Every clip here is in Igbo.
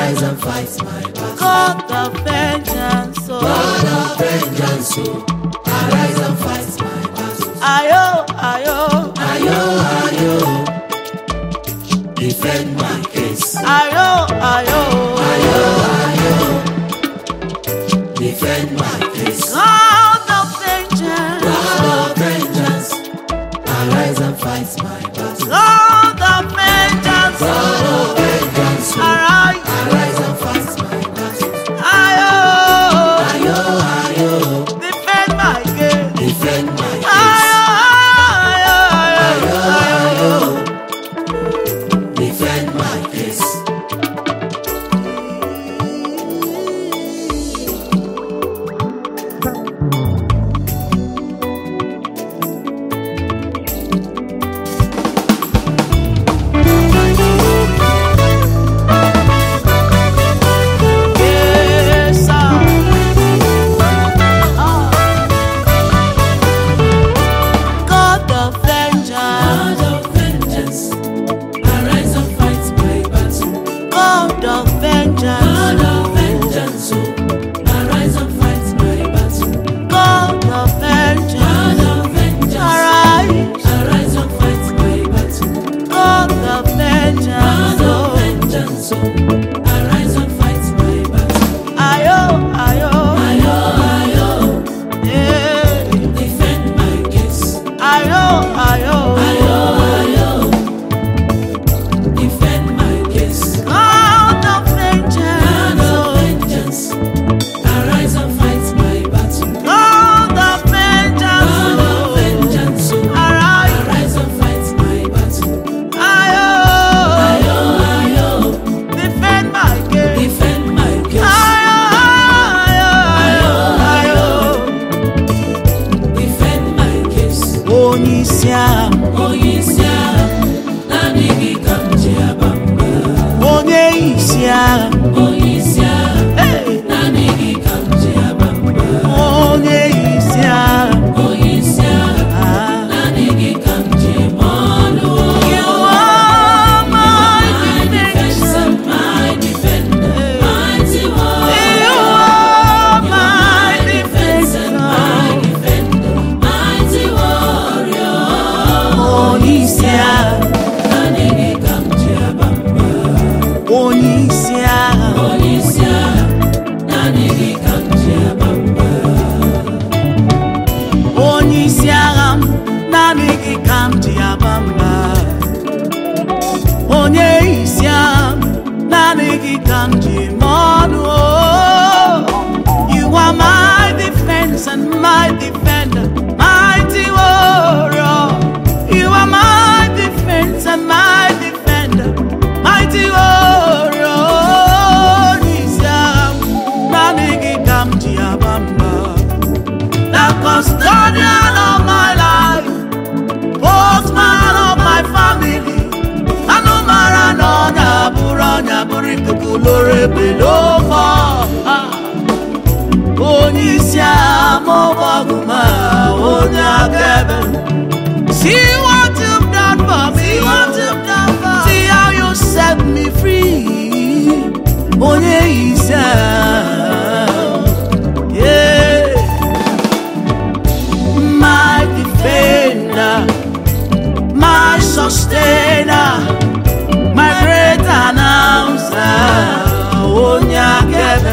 arise and fight my battle. God of vengeance, oh. God of vengeance, oh. Arise and fight my battle. Ayo, ayo, Ayo, ayo, defend my case. ayo, ayo, Ayo, ayo, defend my case. God of vengeance, God of vengeance, arise and fight my battle. God of vengeance, God of vengeance, oh. arise, Arise and fight my battle. ayo, Ayo, ayo, defend my case. defend my case. Ayo, Ayo, ayo, defend my case. yes, sir. God of vengeance, God of vengeance, arise and fight my battle. God of vengeance, God of vengeance, oh, arise and fight my battle. God of vengeance, God of vengeance, arise, arise and fight my battle. God of vengeance, God of vengeance, oh, arise and fight my battle. ayo, ayo, Ayo, ayo, yeah, defend my case. ayo, ayo, Ayo, ayo, defend my case. God of God vengeance, of vengeance, arise and fight my battle. God of vengeance, God of vengeance, oh, arise, arise and fight my battle. ayo, Ayo, ayo, defend my case. defend my case. Defend my case. Onyeisiagha, Onyeisiagha, naanị gị ka m ji aba mba. onyeisiagha, Onyeisiagha, hey, naanị gị ka m ji aba mba. onyeisiagha, Onyeisiagha, ah, naanị gị ka m ji eme ọnụ. you are my My defense defense, and my defender, mighty warrior. you are My my defense and my defense, defender, mighty warrior. onyeisiagha, Naanị gị ka m ji aba mba. onyeisiagha, Onyeisiagha, naanị gị ka m ji aba mba. onyeisiagha m, naanị gị ka m ji aba mba. Onyeisiagha m, naanị gị ka m ji eme ọnụ. You are my defense and my defender, mighty warrior. You are my defense and my defender, mighty warrior. Onyeisiagha m, naanị gị ka m ji aba mba. The custodian of my life, postman of my family. Anụmara na ọnya bụrụ ikuku loro ebe n'ofe ọha. Onyeisiagha m ọgbọgụ ma onye akaebe. See what you've done for me. See how you set me free. Onyeisiagha, yeah. My defender, my sustainer, my great announcer, onye akaebe.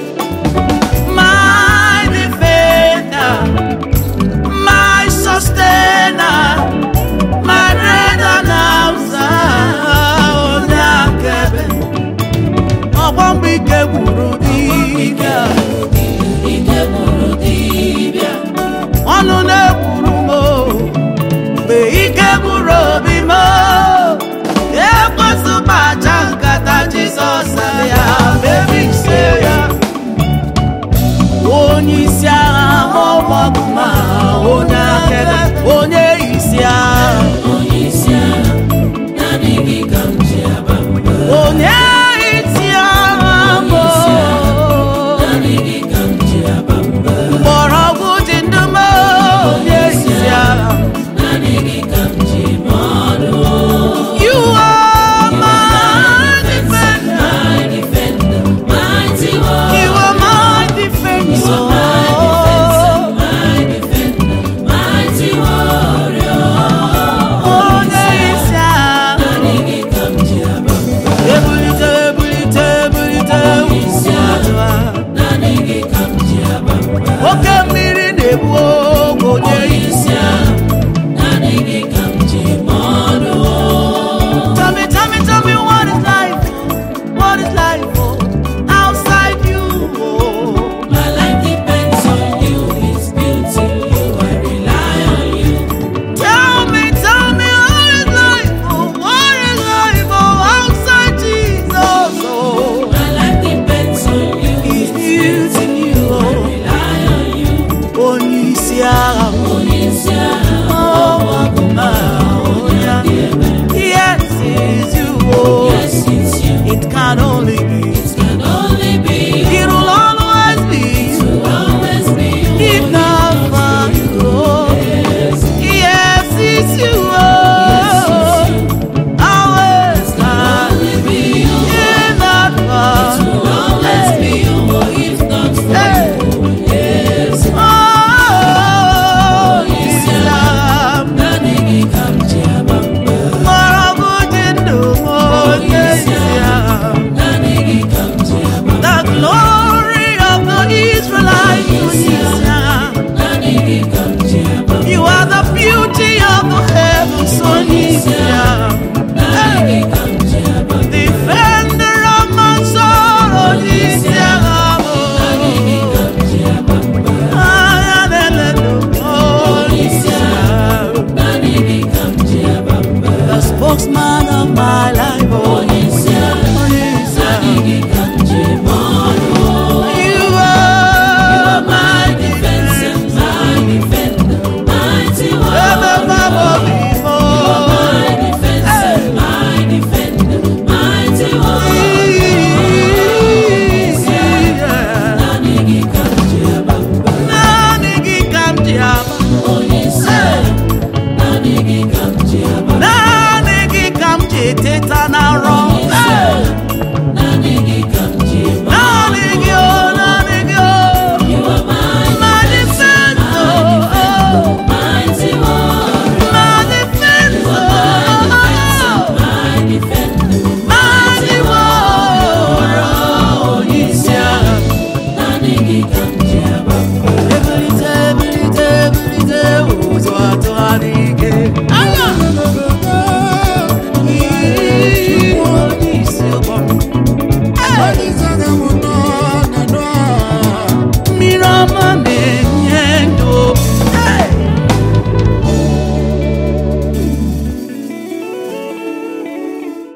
My defender, my sustainer, my great announcer, onye akaebe. Ọgbọ mgbe ike gwụrụ dibịa, Ike gburu dibịa. ọnụ na-ekwuru m o. Mgbe ike gwụrụ obi m o, ekwesu kpacha nkata Jizọs ya mebise ya. Onyeisiagha m ọgbọgụ ma onye akaebe. Onyeisiagha, Onyeisiagha, naanị gị ka m ji aba mba. onyeisiagha m o. Naanị gị ka m ji aba mba. Mgbọrọgwụ dị ndụ m o. Onyeisiagha, Naanị gị ka m ji eme ọnụ. you are my My defense and defender. my defender, can only be